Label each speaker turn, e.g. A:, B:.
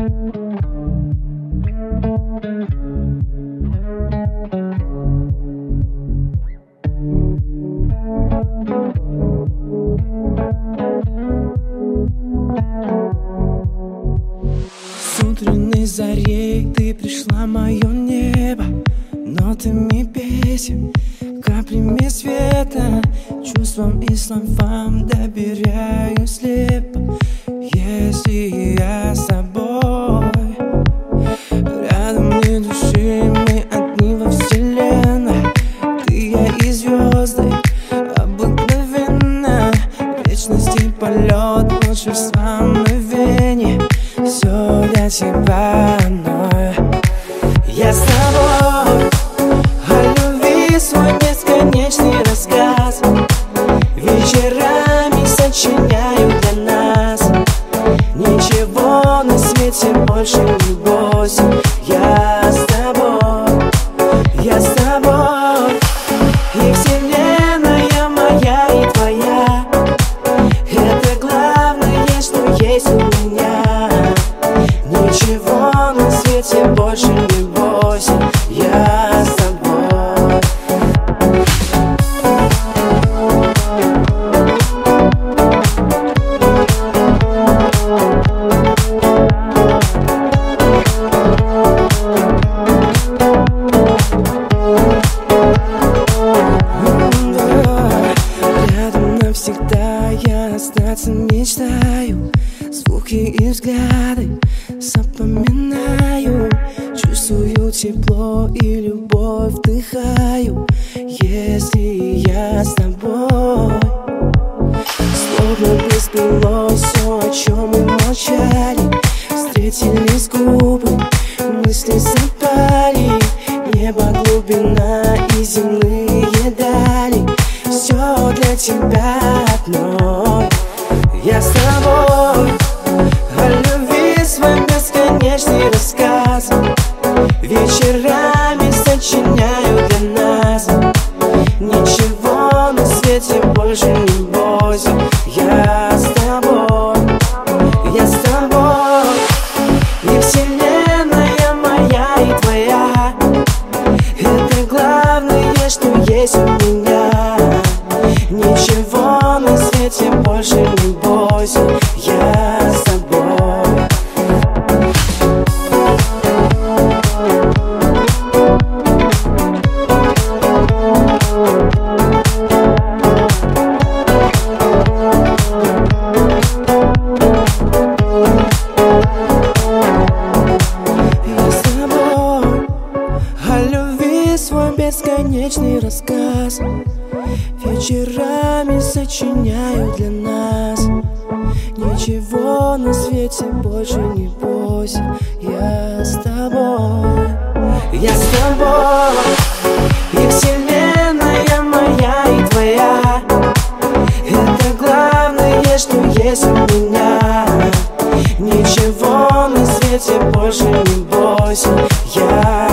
A: С утренней зари ты пришла в мое небо, нотами песен, каплями света, чувствам и словам доверяюсь слепо. Если я с тобой, рядом ни души, мы одни во вселенной. Ты, я и звезды, обыкновенно, вечность и полет, волшебства мгновенье. Все для тебя одной. Я с тобой, о любви свой бесконечный рассказ вечерами сочиняю для нас. Ничего на свете больше не бойся. Я с тобой, я с тобой, и вселенная моя и твоя. Это главное, что есть у меня. Ничего на свете больше не бойся. Я с тобой. Рядом навсегда я остаться мечтаю. Звуки и взгляды запоминаю. Чувствую тепло и любовь вдыхаю. Если я с тобой, словно бы сплело все, о чем мы молчали. Встретились губы, мысли запали. Небо, глубина и земные дали. Все для тебя одной. Я с тобой, о любви свой бесконечный рассказ вечерами сочиняю для нас. Ничего на свете больше не бойся. Я с тобой, я с тобой, и вселенная моя и твоя. Это главное, что есть у меня. Ничего на свете больше не бойся. Я с тобой. Я с тобой, о любви свой бесконечный рассказ вечерами сочиняю для нас. Ничего на свете больше не бойся. Я с тобой, я с тобой, и вселенная моя и твоя. Это главное, что есть у меня. Ничего на свете больше не бойся. Я